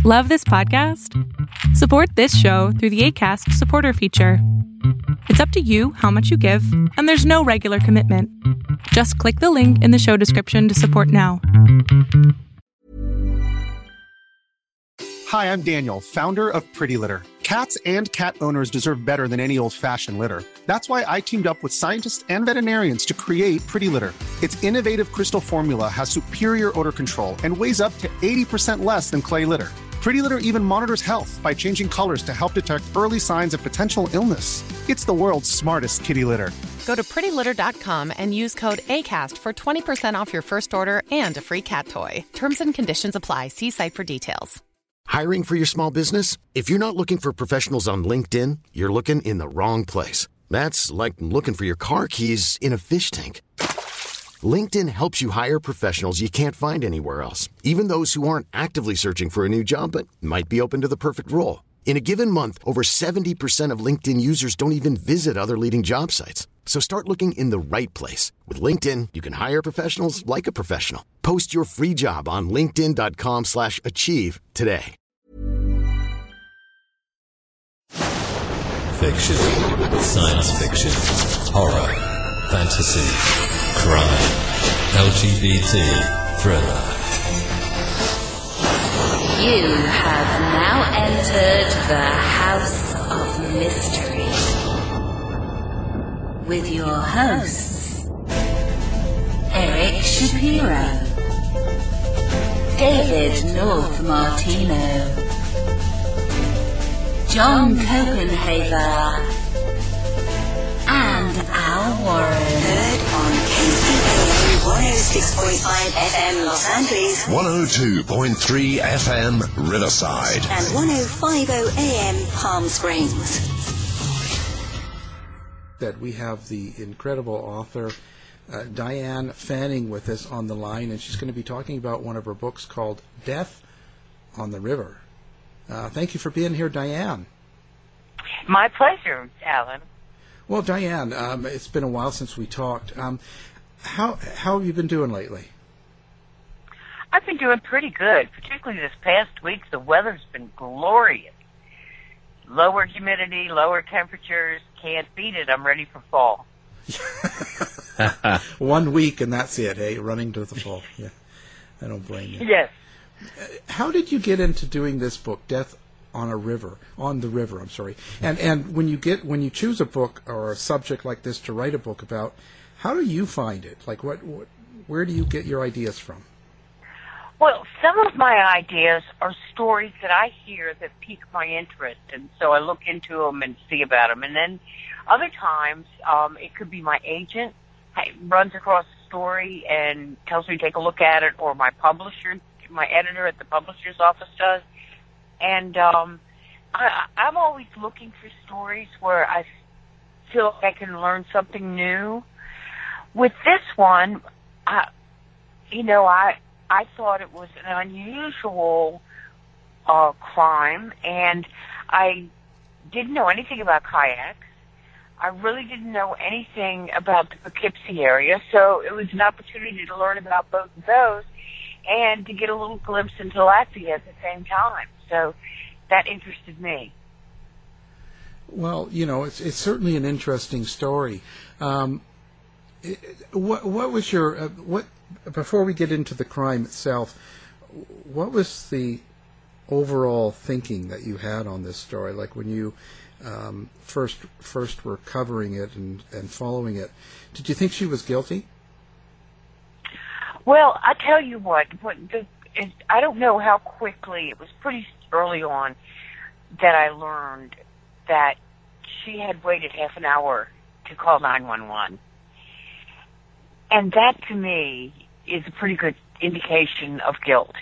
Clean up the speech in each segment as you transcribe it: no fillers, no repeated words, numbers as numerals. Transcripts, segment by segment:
Love this podcast? Support this show through the Acast supporter feature. It's up to you how much you give, and there's no regular commitment. Just click the link in the show description to support now. Hi, I'm Daniel, founder of Pretty Litter. Cats and cat owners deserve better than any old-fashioned litter. That's why I teamed up with scientists and veterinarians to create Pretty Litter. Its innovative crystal formula has superior odor control and weighs up to 80% less than clay litter. Pretty Litter even monitors health by changing colors to help detect early signs of potential illness. It's the world's smartest kitty litter. Go to prettylitter.com and use code ACAST for 20% off your first order and a free cat toy. Terms and conditions apply. See site for details. Hiring for your small business? If you're not looking for professionals on LinkedIn, you're looking in the wrong place. That's like looking for your car keys in a fish tank. LinkedIn helps you hire professionals you can't find anywhere else, even those who aren't actively searching for a new job but might be open to the perfect role. In a given month, over 70% of LinkedIn users don't even visit other leading job sites. So start looking in the right place. With LinkedIn, you can hire professionals like a professional. Post your free job on linkedin.com/achieve today. Fiction, science fiction, horror, fantasy, crime, LGBT, thriller. You have now entered the House of Mystery with your hosts, Eric Shapiro, David North Martino, John Copenhaver, and Al Warren. Heard on KCAA 106.5 FM Los Angeles, 102.3 FM Riverside, and 105.0 AM Palm Springs. That we have the incredible author Diane Fanning with us on the line, and she's going to be talking about one of her books called Death on the River. Thank you for being here, Diane. My pleasure, Alan. Well, Diane, it's been a while since we talked. How have you been doing lately? I've been doing pretty good, particularly this past week. The weather's been glorious. Lower humidity, lower temperatures. Can't beat it. I'm ready for fall. 1 week and that's it, hey? Running to the fall. Yeah, I don't blame you. Yes. How did you get into doing this book, Death on the River? I'm sorry. And when you choose a book or a subject like this to write a book about, how do you find it? Like where do you get your ideas from? Well, some of my ideas are stories that I hear that pique my interest, and so I look into them and see about them. And then other times, it could be my agent runs across a story and tells me to take a look at it, or my publisher, my editor at the publisher's office does. And I'm always looking for stories where I feel like I can learn something new. With this one, I thought it was an unusual crime, and I didn't know anything about kayaks. I really didn't know anything about the Poughkeepsie area, so it was an opportunity to learn about both of those and to get a little glimpse into Latvia at the same time. So that interested me. Well, it's certainly an interesting story. What was your before we get into the crime itself? What was the overall thinking that you had on this story? Like when you first were covering it and following it, did you think she was guilty? Well, I tell you what, I don't know how quickly, it was pretty early on that I learned that she had waited half an hour to call 911. And that, to me, is a pretty good indication of guilt.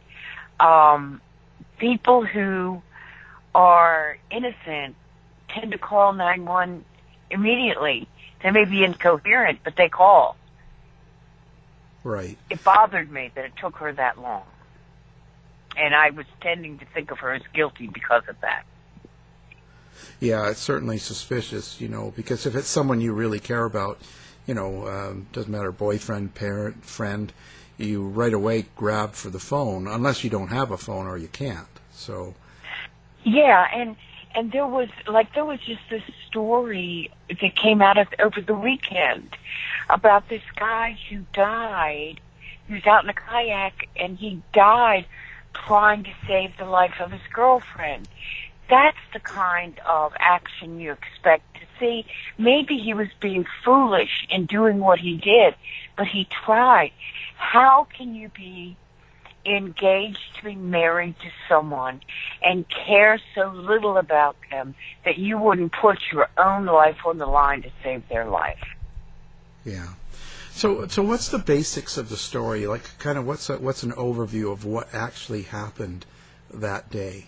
People who are innocent tend to call 911 immediately. They may be incoherent, but they call. Right. It bothered me that it took her that long. And I was tending to think of her as guilty because of that. Yeah, it's certainly suspicious, because if it's someone you really care about, doesn't matter, boyfriend, parent, friend, you right away grab for the phone, unless you don't have a phone or you can't. So. Yeah, and there was just this story that came out over the weekend about this guy who died. He was out in a kayak, and he died trying to save the life of his girlfriend. That's the kind of action you expect to see. Maybe he was being foolish in doing what he did, but he tried. How can you be engaged to be married to someone and care so little about them that you wouldn't put your own life on the line to save their life? Yeah. So what's the basics of the story? Like, kind of what's an overview of what actually happened that day?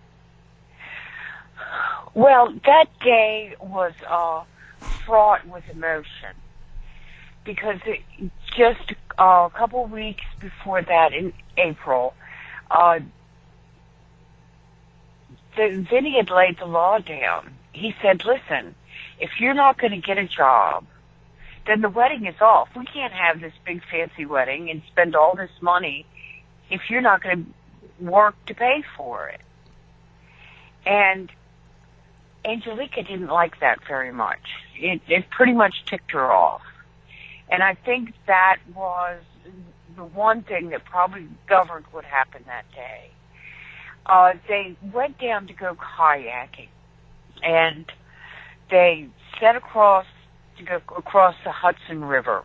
Well, that day was fraught with emotion because just a couple weeks before that, in April, Vinny had laid the law down. He said, listen, if you're not going to get a job, then the wedding is off. We can't have this big fancy wedding and spend all this money if you're not going to work to pay for it. And Angelica didn't like that very much. It pretty much ticked her off. And I think that was the one thing that probably governed what happened that day. They went down to go kayaking, and they set across to go across the Hudson River.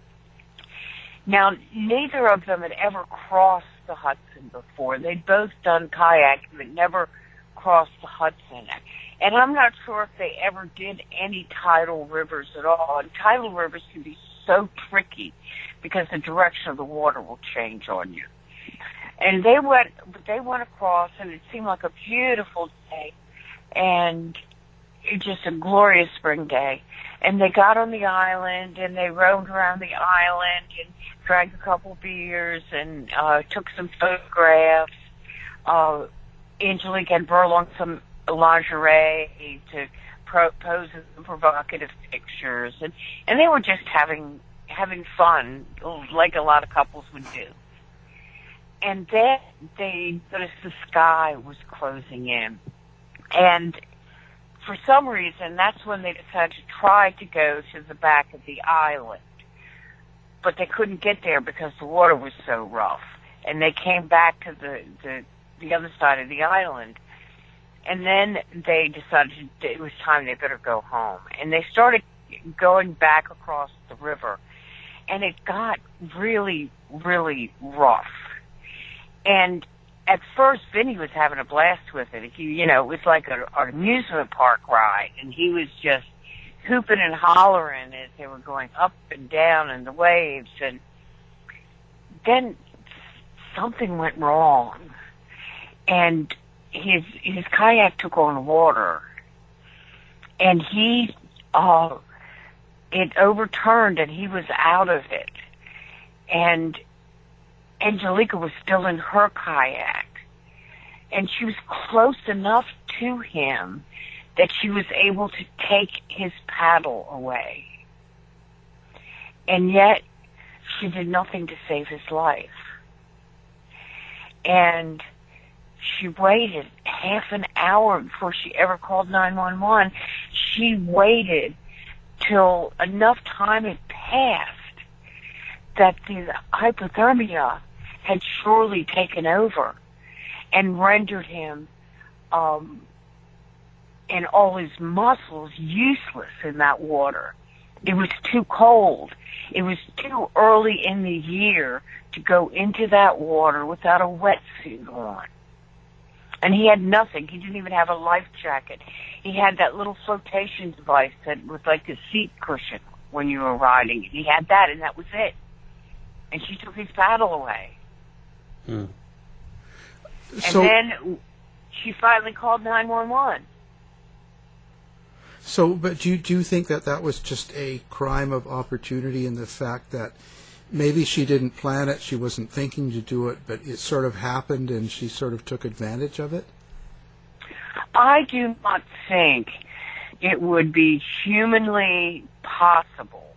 Now, neither of them had ever crossed the Hudson before. They'd both done kayaking, but never crossed the Hudson. And I'm not sure if they ever did any tidal rivers at all. And tidal rivers can be so tricky because the direction of the water will change on you. And they went across, and it seemed like a beautiful day, and just a glorious spring day. And they got on the island, and they roamed around the island and drank a couple beers and took some photographs. Angelique had brought along some lingerie to pose some provocative pictures, and they were just having fun, like a lot of couples would do. And then they noticed the sky was closing in, and for some reason, that's when they decided to try to go to the back of the island. But they couldn't get there because the water was so rough. And they came back to the other side of the island. And then they decided it was time they better go home. And they started going back across the river. And it got really, really rough. And at first, Vinny was having a blast with it. It was like an amusement park ride, and he was just hooping and hollering as they were going up and down in the waves. And then something went wrong, and his kayak took on water, and it overturned, and he was out of it. And Angelica was still in her kayak, and she was close enough to him that she was able to take his paddle away. And yet, she did nothing to save his life. And she waited half an hour before she ever called 911. She waited till enough time had passed that the hypothermia had surely taken over and rendered him and all his muscles useless in that water. It was too cold. It was too early in the year to go into that water without a wetsuit on. And he had nothing. He didn't even have a life jacket. He had that little flotation device that was like a seat cushion when you were riding. He had that, and that was it. And she took his paddle away. And then she finally called 911. So, but do you think that was just a crime of opportunity in the fact that maybe she didn't plan it, she wasn't thinking to do it, but it sort of happened and she sort of took advantage of it? I do not think it would be humanly possible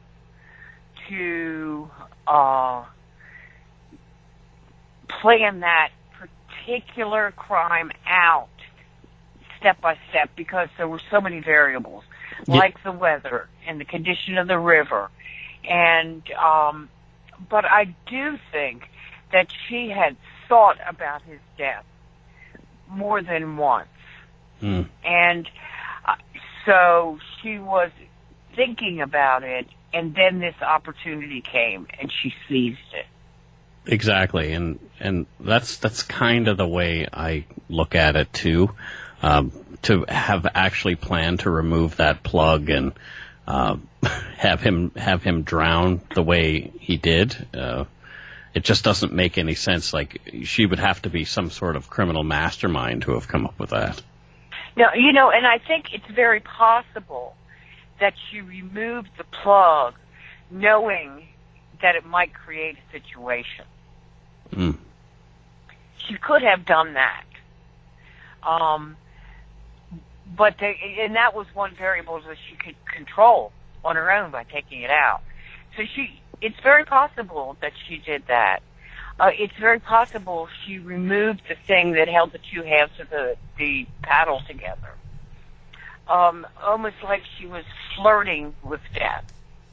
to plan that particular crime out step by step because there were so many variables, like the weather and the condition of the river. And, but I do think that she had thought about his death more than once. And so she was thinking about it, and then this opportunity came, and she seized it. Exactly, and that's kind of the way I look at it too. To have actually planned to remove that plug and have him drown the way he did, it just doesn't make any sense. Like, she would have to be some sort of criminal mastermind to have come up with that. No, you know, and I think it's very possible that she removed the plug knowing that it might create a situation. She could have done that. But and that was one variable that she could control on her own by taking it out. So it's very possible that she did that. It's very possible she removed the thing that held the two halves of the paddle together. Almost like she was flirting with death,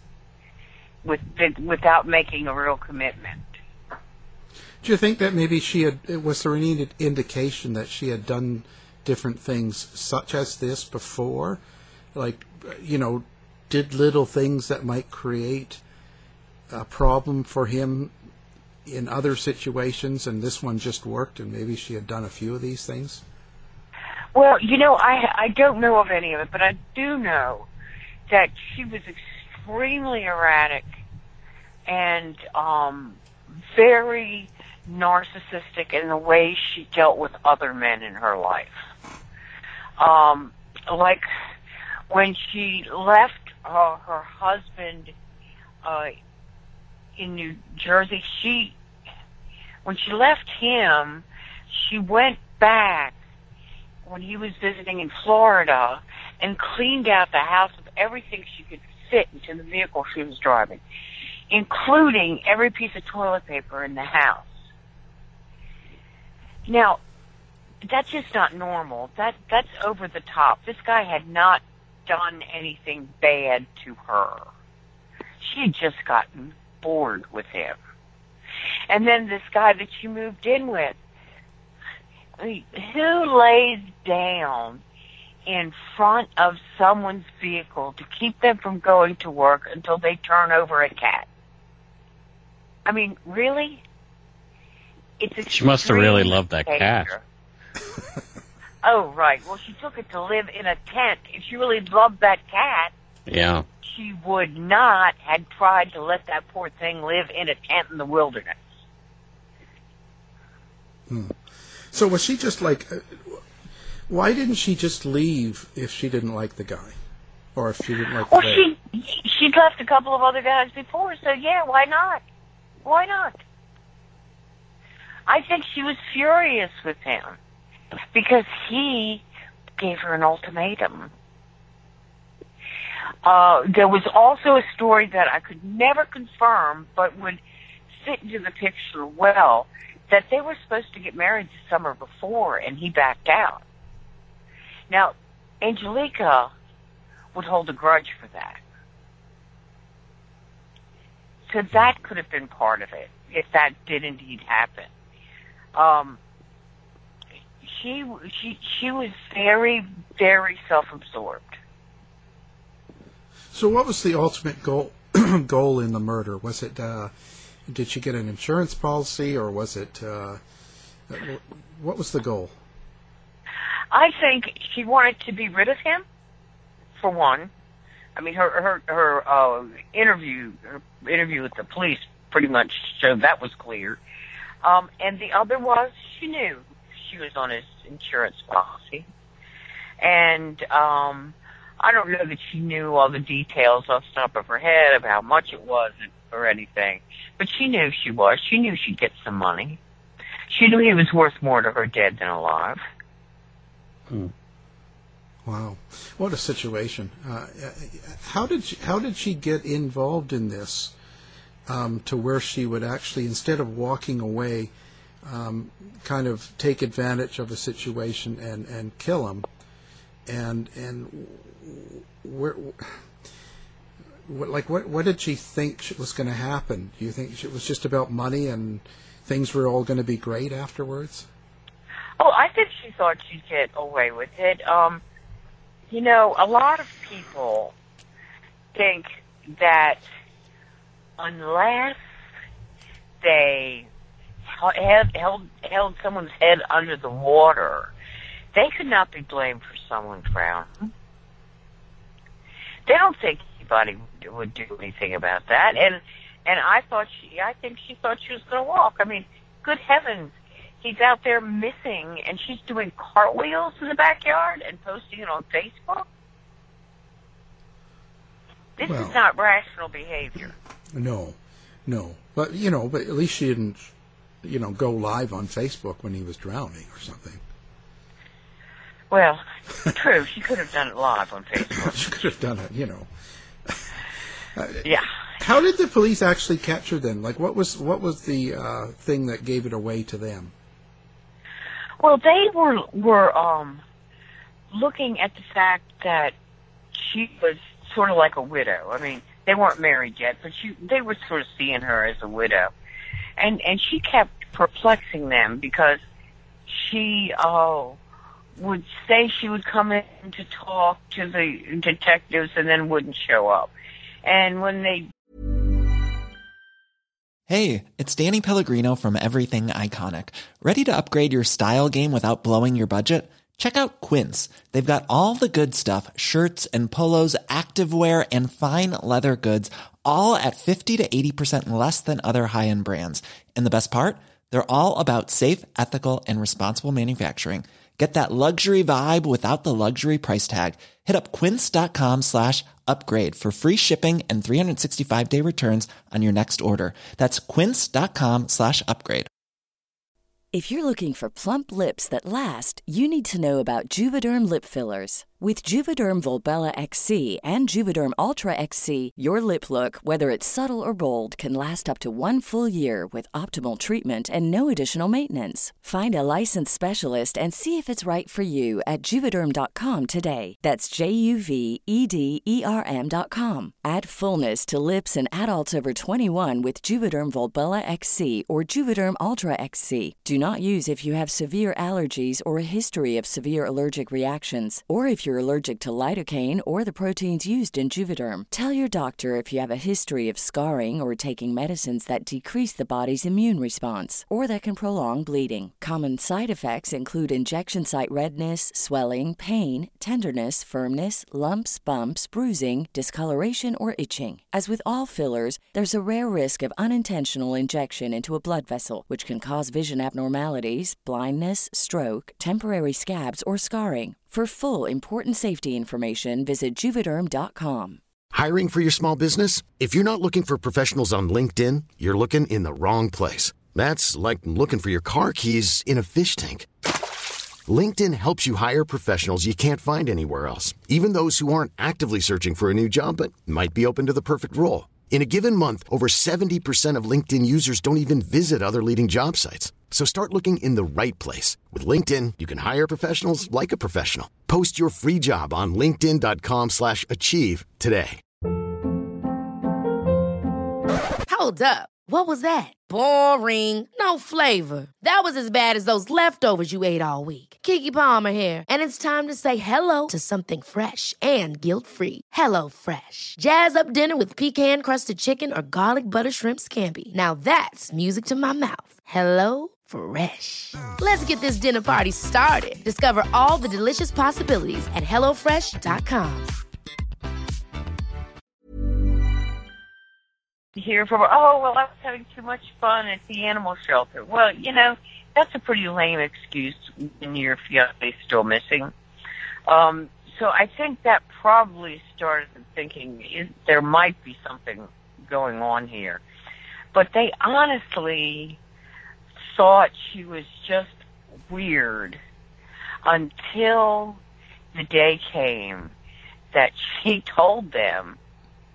without making a real commitment. Do you think that maybe was there any indication that she had done different things such as this before? Like, you know, did little things that might create a problem for him in other situations, and this one just worked, and maybe she had done a few of these things? Well, you know, I don't know of any of it, but I do know that she was extremely erratic and very narcissistic in the way she dealt with other men in her life. Like when she left her husband in New Jersey, when she left him, she went back when he was visiting in Florida and cleaned out the house of everything she could fit into the vehicle she was driving, including every piece of toilet paper in the house. Now, that's just not normal. That's over the top. This guy had not done anything bad to her. She had just gotten bored with him. And then this guy that she moved in with, I mean, who lays down in front of someone's vehicle to keep them from going to work until they turn over a cat? I mean, really? She must have really loved that cat. Oh, right. Well, she took it to live in a tent. If she really loved that cat, she would not have tried to let that poor thing live in a tent in the wilderness. So was she just like, why didn't she just leave if she didn't like the guy? Or if she didn't like the guy? Well, she'd left a couple of other guys before, so yeah, why not? Why not? I think she was furious with him because he gave her an ultimatum. There was also a story that I could never confirm, but would fit into the picture well, that they were supposed to get married the summer before, and he backed out. Now, Angelica would hold a grudge for that. So that could have been part of it, if that did indeed happen. She was very, very self-absorbed. So what was the ultimate goal in the murder? Was it, did she get an insurance policy, or was it, what was the goal? I think she wanted to be rid of him, for one. I mean, her interview with the police pretty much showed that was clear. And the other was she knew she was on his insurance policy. And I don't know that she knew all the details off the top of her head of how much it was or anything. But she knew she was. She knew she'd get some money. She knew he was worth more to her dead than alive. Wow, what a situation! How did she get involved in this to where she would actually, instead of walking away, kind of take advantage of a situation and kill him. And what did she think was going to happen? Do you think it was just about money and things were all going to be great afterwards? Oh, I think she thought she'd get away with it. You know, a lot of people think that unless they held someone's head under the water, they could not be blamed for someone drowning. They don't think anybody would do anything about that. And I think she thought she was going to walk. I mean, good heavens, he's out there missing, and she's doing cartwheels in the backyard and posting it on Facebook. This is not rational behavior. No. But at least she didn't, go live on Facebook when he was drowning or something. Well, true. She could have done it live on Facebook. She could have done it, Yeah. How did the police actually catch her then? Like, what was the thing that gave it away to them? Well, they were looking at the fact that she was sort of like a widow. I mean, they weren't married yet, but they were sort of seeing her as a widow. And she kept perplexing them because she would say she would come in to talk to the detectives and then wouldn't show up. And when they... Hey, it's Danny Pellegrino from Everything Iconic. Ready to upgrade your style game without blowing your budget? Check out Quince. They've got all the good stuff, shirts and polos, activewear, and fine leather goods, all at 50 to 80% less than other high-end brands. And the best part? They're all about safe, ethical, and responsible manufacturing. Get that luxury vibe without the luxury price tag. Hit up quince.com/upgrade for free shipping and 365-day returns on your next order. That's quince.com/upgrade. If you're looking for plump lips that last, you need to know about Juvederm lip fillers. With Juvederm Volbella XC and Juvederm Ultra XC, your lip look, whether it's subtle or bold, can last up to 1 full year with optimal treatment and no additional maintenance. Find a licensed specialist and see if it's right for you at Juvederm.com today. That's JUVEDERM.com. Add fullness to lips in adults over 21 with Juvederm Volbella XC or Juvederm Ultra XC. Do not use if you have severe allergies or a history of severe allergic reactions, or if you're allergic to lidocaine or the proteins used in Juvederm. Tell your doctor if you have a history of scarring or taking medicines that decrease the body's immune response or that can prolong bleeding. Common side effects include injection site redness, swelling, pain, tenderness, firmness, lumps, bumps, bruising, discoloration, or itching. As with all fillers, there's a rare risk of unintentional injection into a blood vessel, which can cause vision abnormalities, blindness, stroke, temporary scabs, or scarring. For full, important safety information, visit Juvederm.com. Hiring for your small business? If you're not looking for professionals on LinkedIn, you're looking in the wrong place. That's like looking for your car keys in a fish tank. LinkedIn helps you hire professionals you can't find anywhere else, even those who aren't actively searching for a new job but might be open to the perfect role. In a given month, over 70% of LinkedIn users don't even visit other leading job sites. So start looking in the right place. With LinkedIn, you can hire professionals like a professional. Post your free job on linkedin.com/achieve today. Hold up. What was that? Boring. No flavor. That was as bad as those leftovers you ate all week. Keke Palmer here. And it's time to say hello to something fresh and guilt-free. Hello Fresh. Jazz up dinner with pecan-crusted chicken or garlic butter shrimp scampi. Now that's music to my mouth. Hello Fresh. Let's get this dinner party started. Discover all the delicious possibilities at HelloFresh.com. Hear from her, oh, well, I was having too much fun at the animal shelter. Well, that's a pretty lame excuse when your fiancé's still missing. So I think that probably started thinking there might be something going on here. But they honestly thought she was just weird until the day came that she told them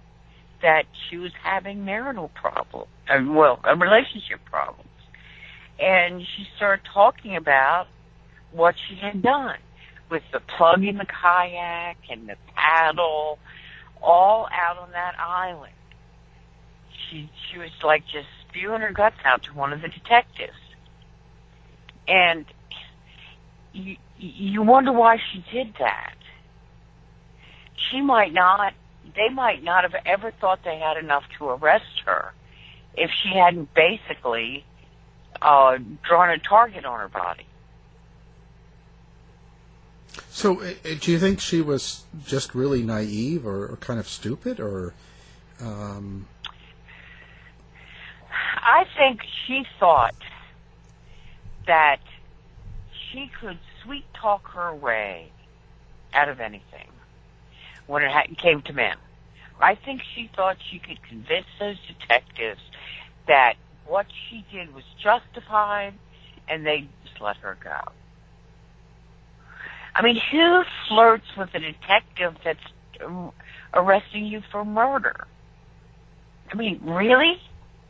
that she was having marital problems, relationship problems. and she started talking about what she had done with the plug in the kayak and the paddle, all out on that island. She was like just spewing her guts out to one of the detectives. And you wonder why she did that. They might not have ever thought they had enough to arrest her if she hadn't basically drawn a target on her body. So, do you think she was just really naive or kind of stupid, or? I think she thought that she could sweet talk her way out of anything when it came to men. I think she thought she could convince those detectives that what she did was justified, and they just let her go. I mean, who flirts with a detective that's arresting you for murder? I mean, really?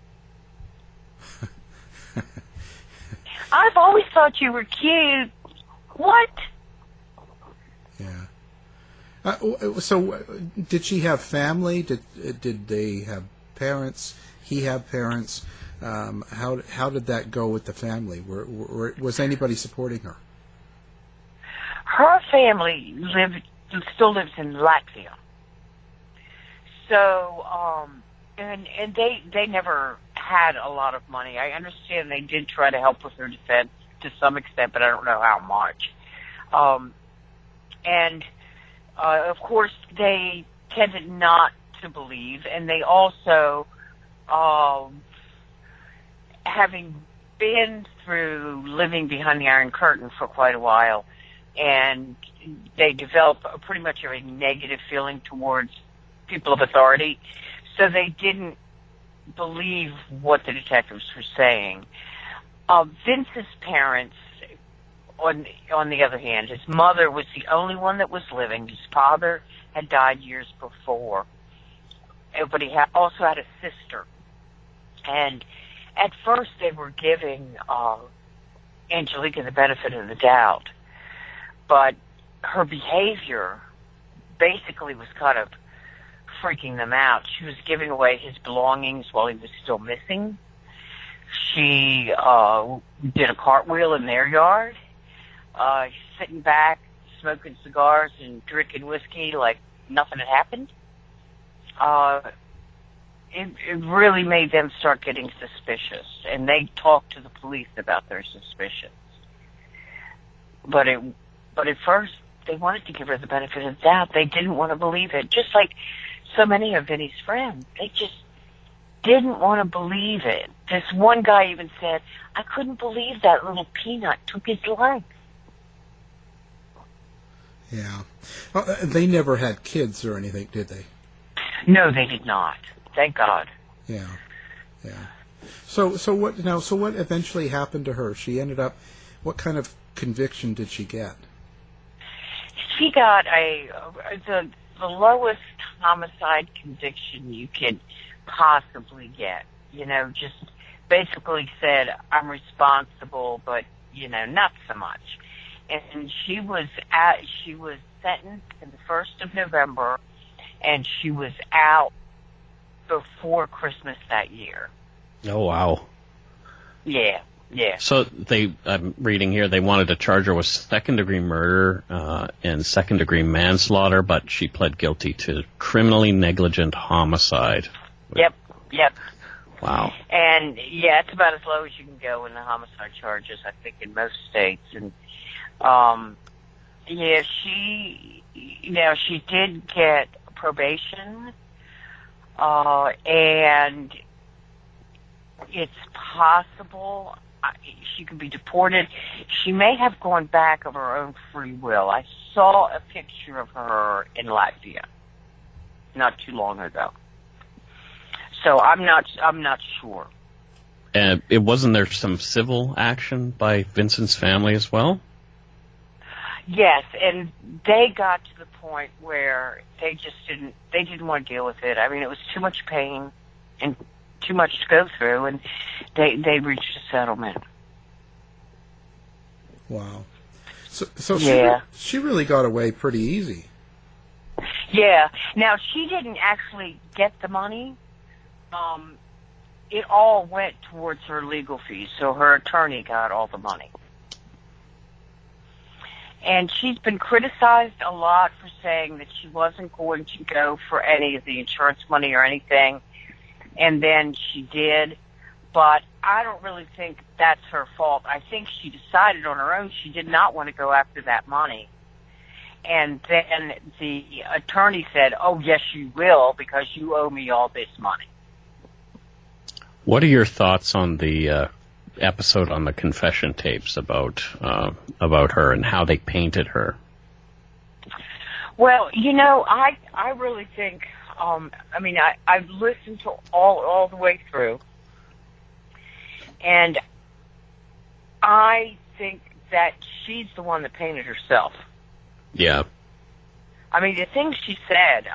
I've always thought you were cute. What? Yeah. So, did she have family? Did they have parents? He have parents? How did that go with the family? Was anybody supporting her? Her family still lives in Latvia. So, and they never had a lot of money. I understand they did try to help with her defense to some extent, but I don't know how much. Of course, they tended not to believe, and they also, having been through living behind the Iron Curtain for quite a while, and they develop pretty much a negative feeling towards people of authority, so they didn't believe what the detectives were saying. Vince's parents, on the other hand, his mother was the only one that was living. His father had died years before, but he also had a sister. And at first they were giving Angelica the benefit of the doubt, but her behavior basically was kind of freaking them out. She was giving away his belongings while he was still missing. She did a cartwheel in their yard, sitting back, smoking cigars and drinking whiskey like nothing had happened. It really made them start getting suspicious, and they talked to the police about their suspicions. But at first, they wanted to give her the benefit of the doubt. They didn't want to believe it, just like so many of Vinny's friends. They just didn't want to believe it. This one guy even said, "I couldn't believe that little peanut took his life." Yeah. They never had kids or anything, did they? No, they did not. Thank God. Yeah. Yeah. So what eventually happened to her? She ended up, what kind of conviction did she get? She got the lowest homicide conviction you could possibly get. Just basically said, I'm responsible, but, not so much. And she was sentenced in the 1st of November, and she was out before Christmas that year. Oh, wow. Yeah. So I'm reading here, they wanted to charge her with second-degree murder and second-degree manslaughter, but she pled guilty to criminally negligent homicide. Yep. Wow. And, it's about as low as you can go in the homicide charges, I think, in most states. And, she did get probation, and it's possible she could be deported. She may have gone back of her own free will. I saw a picture of her in Latvia not too long ago. So I'm not sure. And wasn't there some civil action by Vincent's family as well? Yes, and they got to the point where they didn't want to deal with it. I mean, it was too much pain and too much to go through, and they reached a settlement. Wow. So Yeah. she really got away pretty easy. Yeah. Now, she didn't actually get the money. It all went towards her legal fees, so her attorney got all the money. And she's been criticized a lot for saying that she wasn't going to go for any of the insurance money or anything, and then she did. But I don't really think that's her fault. I think she decided on her own she did not want to go after that money. And then the attorney said, oh, yes, you will, because you owe me all this money. What are your thoughts on the episode on the confession tapes about her and how they painted her? Well, I really think, I've listened to all the way through, and I think that she's the one that painted herself. Yeah. I mean, the things she said,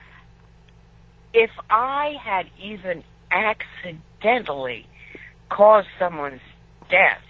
if I had even accidentally caused someone's death,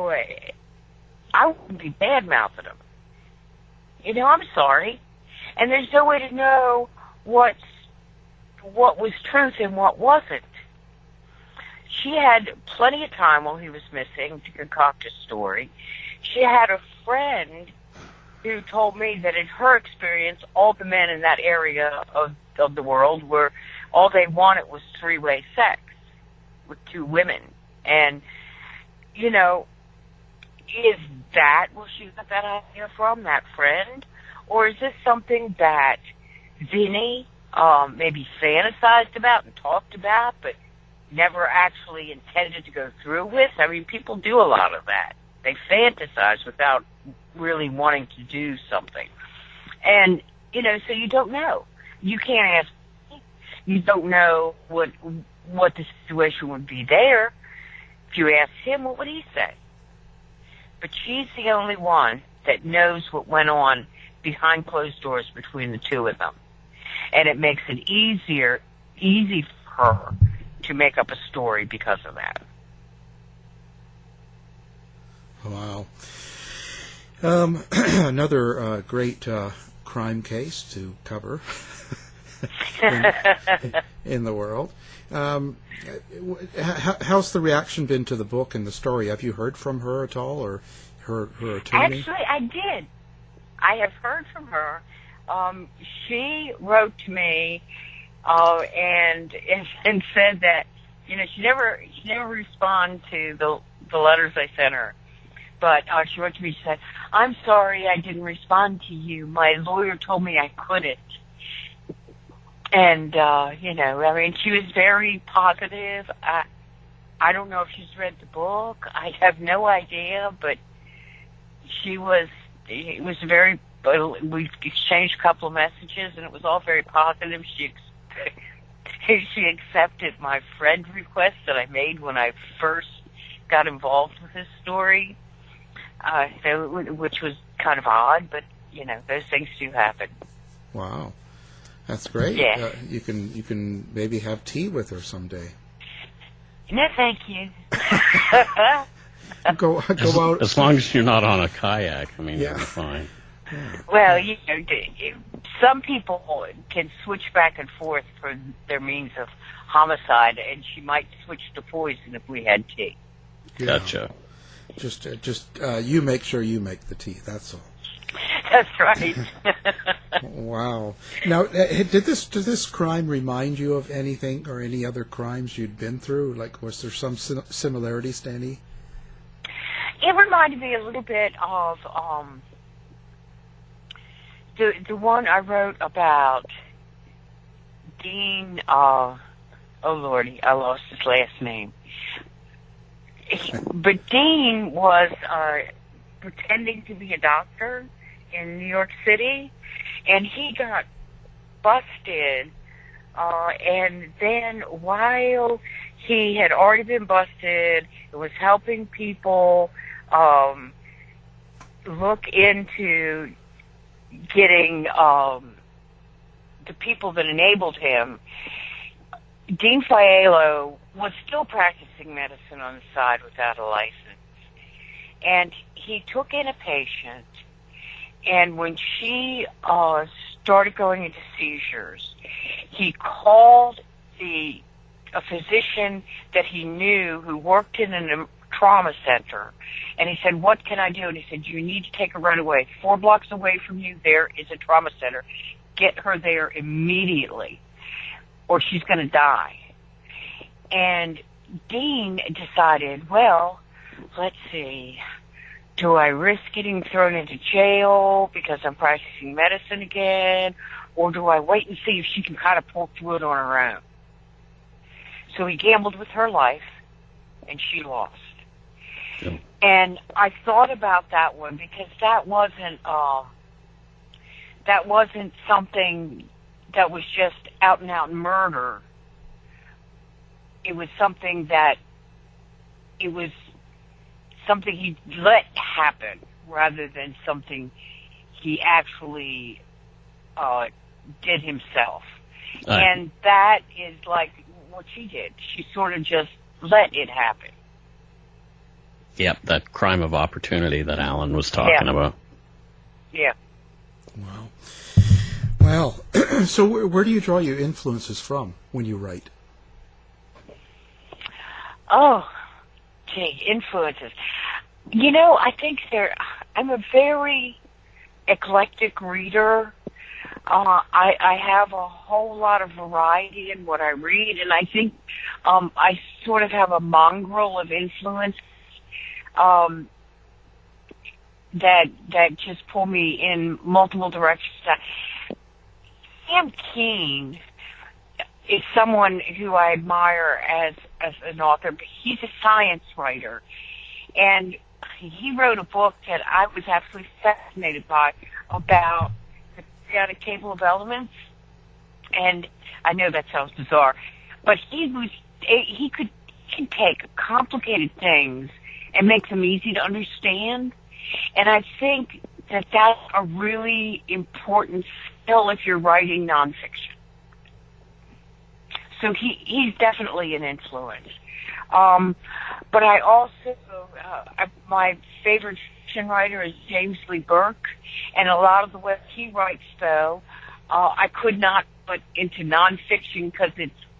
I wouldn't be bad-mouthing them. I'm sorry. And there's no way to know what was truth and what wasn't. She had plenty of time while he was missing to concoct a story. She had a friend who told me that in her experience, all the men in that area of the world all they wanted was three-way sex with two women. And, is that where she got that idea from, that friend? Or is this something that Vinny maybe fantasized about and talked about, but never actually intended to go through with? I mean, people do a lot of that. They fantasize without really wanting to do something. And, so you don't know. You can't ask. You don't know what the situation would be there. If you asked him, what would he say? But she's the only one that knows what went on behind closed doors between the two of them. And it makes it easy for her to make up a story because of that. Wow. Another great crime case to cover in the world. How's the reaction been to the book and the story? Have you heard from her at all, or her attorney? Actually, I did. I have heard from her. She wrote to me and said that she never responded to the letters I sent her. But she wrote to me. She said, "I'm sorry I didn't respond to you. My lawyer told me I couldn't." And she was very positive. I don't know if she's read the book. I have no idea, but we exchanged a couple of messages, and it was all very positive. She accepted my friend request that I made when I first got involved with this story, which was kind of odd, but those things do happen. Wow. That's great. Yeah. You can maybe have tea with her someday. No, thank you. Go out. As long as you're not on a kayak, Yeah. you'll be fine. Yeah. Well, some people can switch back and forth for their means of homicide, and she might switch to poison if we had tea. Yeah. Gotcha. Just you make sure you make the tea. That's all. That's right. Wow. Now, did this crime remind you of anything or any other crimes you'd been through? Like, was there some similarities to any? It reminded me a little bit of the one I wrote about Dean. Oh Lordy, I lost his last name. But Dean was pretending to be a doctor in New York City, and he got busted, and then while he had already been busted, it was helping people look into getting the people that enabled him. Dean Fialo was still practicing medicine on the side without a license. And he took in a patient, and when she started going into seizures, he called a physician that he knew who worked in a trauma center, and he said, "What can I do?" And he said, "You need to take her right away. 4 blocks away from you, there is a trauma center. Get her there immediately, or she's going to die." And Dean decided, well, let's see, do I risk getting thrown into jail because I'm practicing medicine again, or do I wait and see if she can kind of pull through it on her own? So he gambled with her life, and she lost. Yeah. And I thought about that one because that wasn't something that was just out and out murder. It was something he let happen rather than something he actually did himself. And that is like what she did. She sort of just let it happen. Yep, that crime of opportunity that Alan was talking about. Yeah. Wow. Well, so where do you draw your influences from when you write? Oh, gee, influences. You know, I think I'm a very eclectic reader. I have a whole lot of variety in what I read, and I think I sort of have a mongrel of influence that just pull me in multiple directions. Sam Keene is someone who I admire as an author, but he's a science writer. And he wrote a book that I was absolutely fascinated by about the periodic table of elements. And I know that sounds bizarre, but he can take complicated things and make them easy to understand. And I think that that's a really important skill if you're writing nonfiction. So he's definitely an influence. But I also, my favorite fiction writer is James Lee Burke, and a lot of the way he writes, though, I could not put into nonfiction because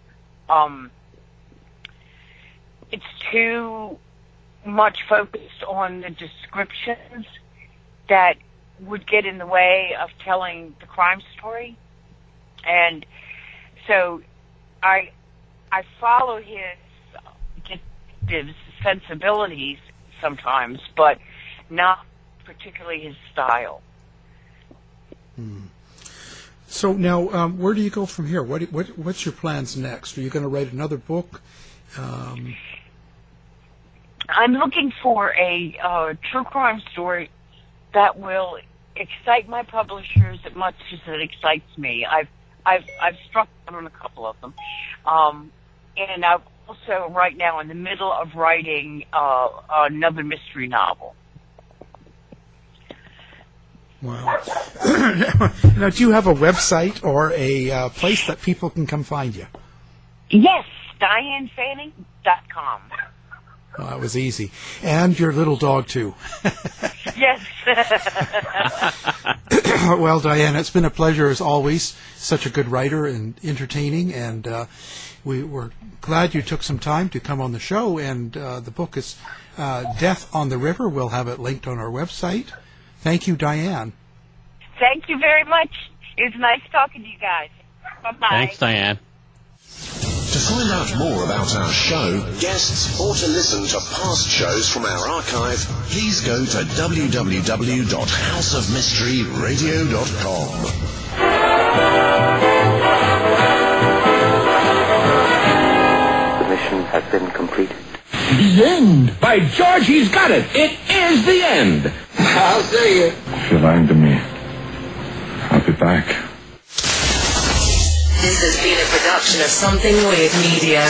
it's too much focused on the descriptions that would get in the way of telling the crime story. And so I follow his sensibilities sometimes, but not particularly his style. So now, where do you go from here? What's your plans next? Are you going to write another book? I'm looking for a true crime story that will excite my publishers as much as it excites me. I've struck out on a couple of them, and I'm also right now in the middle of writing another mystery novel. Wow. Now, do you have a website or a place that people can come find you? Yes, DianeFanning.com. Well, that was easy. And your little dog, too. Yes. Well, Diane, it's been a pleasure as always. Such a good writer and entertaining, and we were glad you took some time to come on the show. And the book is Death on the River. We'll have it linked on our website. Thank you, Diane. Thank you very much. It was nice talking to you guys. Bye-bye. Thanks, Diane. To find out more about our show, guests, or to listen to past shows from our archive, please go to www.houseofmysteryradio.com. The mission has been completed. The end! By George, he's got it! It is the end! I'll see you. If you're lying to me, I'll be back. This has been a production of Something Weird Media.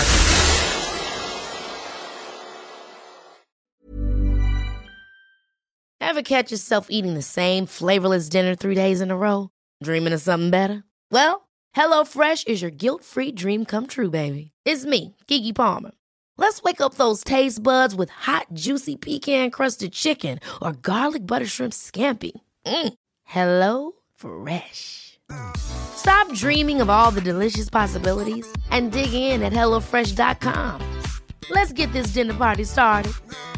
Ever catch yourself eating the same flavorless dinner 3 days in a row? Dreaming of something better? Well, HelloFresh is your guilt-free dream come true, baby. It's me, Keke Palmer. Let's wake up those taste buds with hot, juicy pecan-crusted chicken or garlic butter shrimp scampi. Hello Fresh. Stop dreaming of all the delicious possibilities and dig in at HelloFresh.com. Let's get this dinner party started.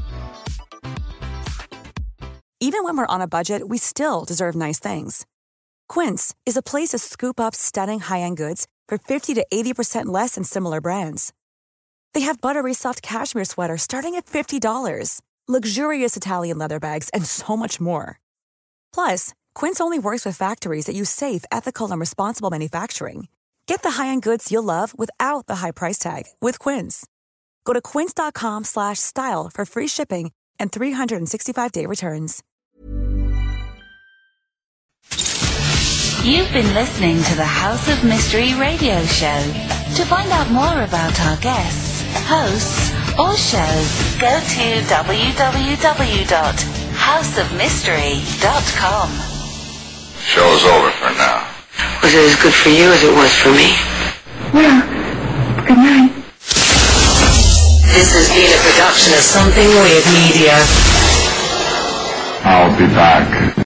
Even when we're on a budget, we still deserve nice things. Quince is a place to scoop up stunning high-end goods for 50 to 80% less than similar brands. They have buttery soft cashmere sweaters starting at $50, luxurious Italian leather bags, and so much more. Plus, Quince only works with factories that use safe, ethical, and responsible manufacturing. Get the high-end goods you'll love without the high price tag with Quince. Go to quince.com/style for free shipping and 365-day returns. You've been listening to the House of Mystery radio show. To find out more about our guests, hosts, or show, go to www.houseofmystery.com. Show's over for now. Was it as good for you as it was for me? Well, good night. This has been a production of Something Weird Media. I'll be back.